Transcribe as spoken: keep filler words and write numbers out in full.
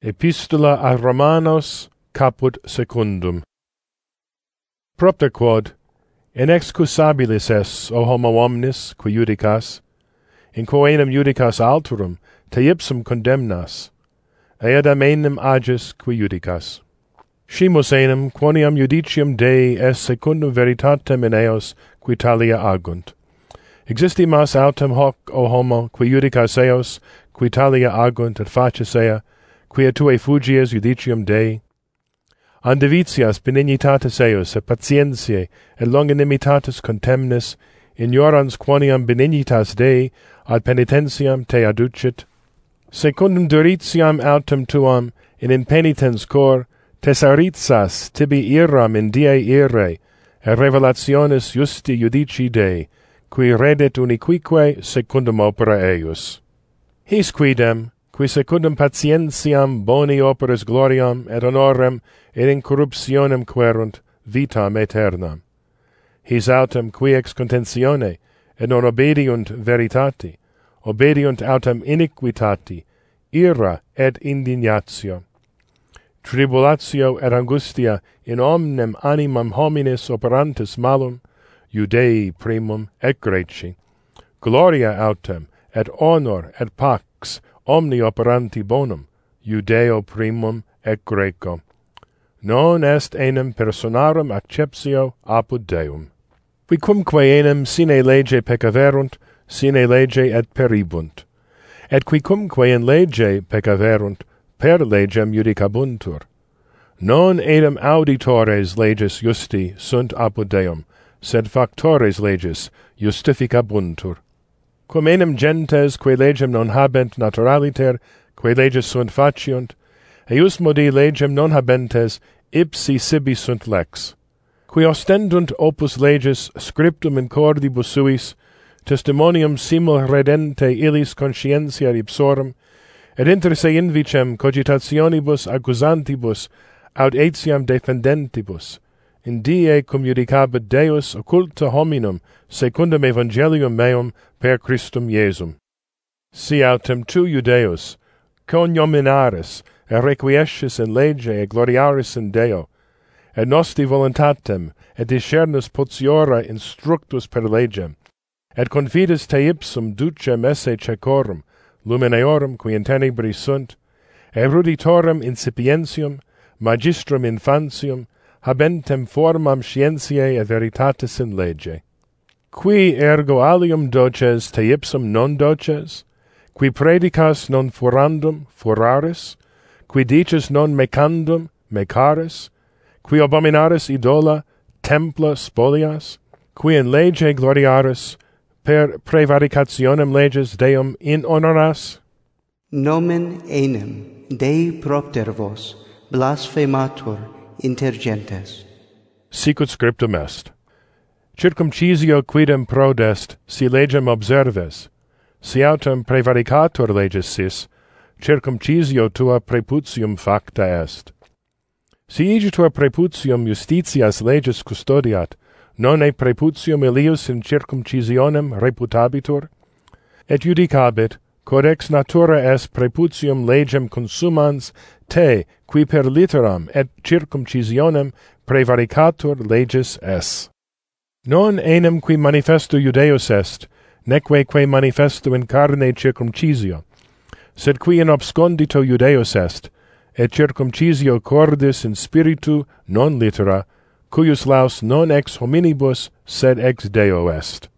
Epistola a Romanos caput secundum. Propter quod, inexcusabilis es, o homo omnis, qui judicas, in quoenum judicas alterum, te ipsum condemnas, eadam enim agis qui judicas. Scimus enim, quoniam judicium Dei est secundum veritatem in eos qui talia agunt. Existimas autem hoc, o homo, qui judicas eos, qui talia agunt et facies ea, quia tue fugies judicium Dei. Andivitias benignitatis eos, et patientiae, et longanimitatis contemnis, ignorans quoniam benignitas Dei ad penitentiam te adducit. Secundum duritiam autem tuam, in impenitens cor, tesaritsas tibi iram in die ire, et revelationis justi judici Dei, qui redet uniquique secundum opera eius. His quidem, qui secundum patientiam boni operis gloriam et honorem et incorruptionem querunt vitam aeternam. His autem qui ex contentione et non obediunt veritati, obediunt autem iniquitati, ira et indignatio. Tribulatio et angustia in omnem animam hominis operantis malum, Judei primum et Greci. Gloria autem et honor et pax omni operanti bonum, Judeo primum et Greco. Non est enim personarum acceptio apud Deum. Quicumque enim sine lege peccaverunt, sine lege et peribunt. Et quicumque in lege peccaverunt, per legem judicabuntur. Non edem auditores legis justi sunt apud Deum, sed factores legis justificabuntur. Cum enim gentes que legem non habent naturaliter, que legis sunt faciunt, eius modi legem non habentes ipsi sibi sunt lex. Qui ostendunt opus legis scriptum in cordibus suis, testimonium simul redente illis conscientia ipsorum, et inter se invicem cogitationibus accusantibus aut etiam defendentibus, in die cum judicabit Deus occulta hominum secundum evangelium meum per Christum Iesum. Si autem tu Judeus, coniominaris, et requiescis in lege et gloriaris in Deo, et nosti voluntatem et discernus potiora instructus per legem, et confidis te ipsum ducem esse cecorum, lumineorum qui in tenebris sunt, eruditorem incipientium, magistrum infantium, habentem formam scientiae et veritatis in lege. Qui ergo alium doces te ipsum non doces? Qui predicas non furandum, furaris? Qui dices non mecandum, mecaris? Qui abominaris idola, templa spolias? Qui in lege gloriaris, per prevaricationem leges Deum in honoras? Nomen enim Dei propter vos blasphematur inter gentes. Sicut scriptum est. Circumcisio quidem prodest, si legem observes, si autem prevaricatur legis sis, circumcisio tua preputium facta est. Si igitur preputium justitias legis custodiat, non e preputium illius in circumcisionem reputabitur? Et judicabit, quod ex natura est preputium legem consumans, te, qui per litteram et circumcisionem prevaricatur legis es. Non enim qui manifesto Judeus est, neque que manifesto in carne circumcisio, sed qui in obscondito Judeus est, et circumcisio cordis in spiritu non littera, cuius laus non ex hominibus, sed ex Deo est.